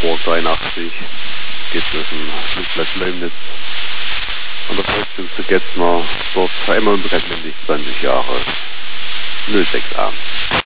Hamburg 83 geht zwischen Flugplatz Leumnitz und der Kreuzung zu Getzner. Dort einmal im Brettmendig 20 Jahre 06 an.